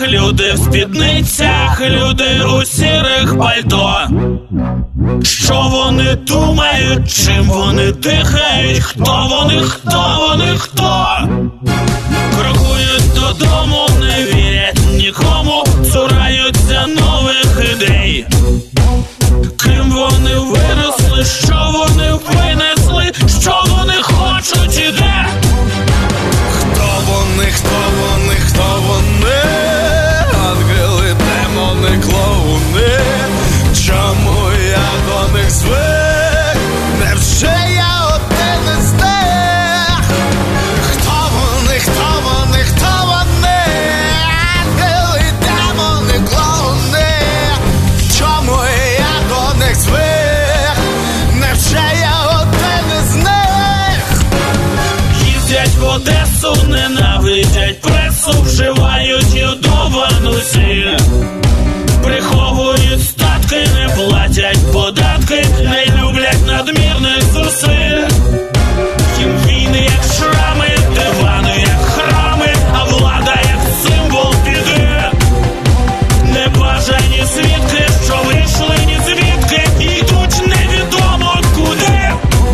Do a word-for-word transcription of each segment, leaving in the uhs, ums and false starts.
люди в спідницях, люди у сірих пальто. Що вони думають, чим вони дихають, хто вони, хто вони, хто? Крокують додому, не вірять нікому, цураються нових ідей. Ким вони виросли, що вони винесли, що вони хочуть і де? Хто вони, хто вони, хто вони? Ангели, демони, клоуни. Чому я до них звик? Невже я один із них? Хто вони, хто вони, хто вони? Ангели, демони, клоуни. Чому я до них звик? Невже я один із них? Їздять в Одесу, ненавидять пресу, вживають йодовану сіль. Приховують статки, не платять податки, не люблять надмірних зусиль. Їм війни як шрами, дивани як храми, а влада як символ біди. Небажані свідки, що вийшли ні звідки, і йдуть невідомо куди.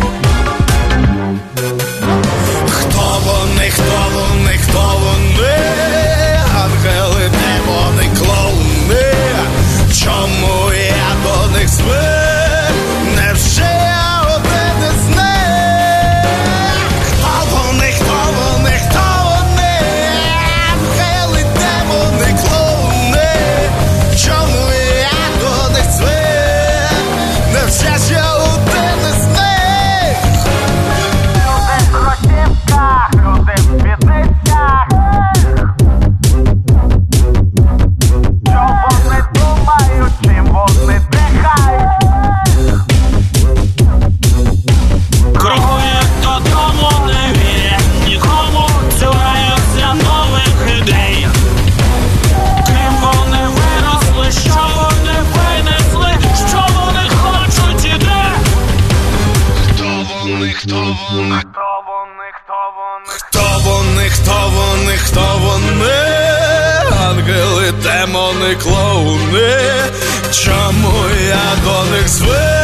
Хто вони, хто вони, хто вони? Ангели, демони, клоуни. Чому я до них звик? Невже я один із них? Хто вони, хто вони, хто вони? Ангели, демони, клоуни. Чому я до них звик? Невже ж я один із них? Люди в спідницях, що вони думають, чим вони дихають. Крокують додому, не вірять нікому, цураються нових ідей. Ким вони виросли, що вони винесли, що вони хочуть і де? Хто вони, хто вони? Хто вони, хто вони? Хто вони, хто вони, хто вони? Ангели, демони, клоуни. Чому я до них звик?